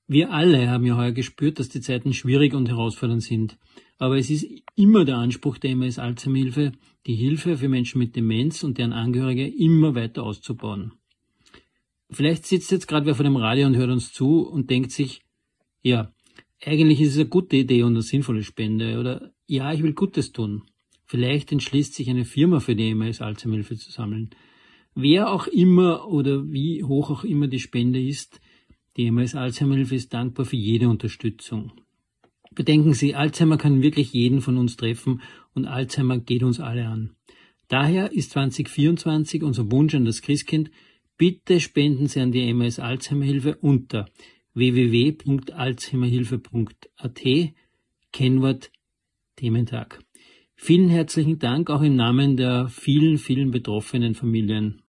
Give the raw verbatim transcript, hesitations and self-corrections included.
Wir alle haben ja heuer gespürt, dass die Zeiten schwierig und herausfordernd sind. Aber es ist immer der Anspruch der M S Alzheimer-Hilfe, die Hilfe für Menschen mit Demenz und deren Angehörige immer weiter auszubauen. Vielleicht sitzt jetzt gerade wer vor dem Radio und hört uns zu und denkt sich, ja, eigentlich ist es eine gute Idee und eine sinnvolle Spende oder ja, ich will Gutes tun. Vielleicht entschließt sich eine Firma für die M S Alzheimer-Hilfe zu sammeln. Wer auch immer oder wie hoch auch immer die Spende ist, die M S Alzheimer-Hilfe ist dankbar für jede Unterstützung. Bedenken Sie, Alzheimer kann wirklich jeden von uns treffen und Alzheimer geht uns alle an. Daher ist zwanzig vierundzwanzig unser Wunsch an das Christkind: Bitte spenden Sie an die M S Alzheimer-Hilfe unter w w w punkt alzheimerhilfe punkt a t, Kennwort Thementag. Vielen herzlichen Dank auch im Namen der vielen, vielen betroffenen Familien.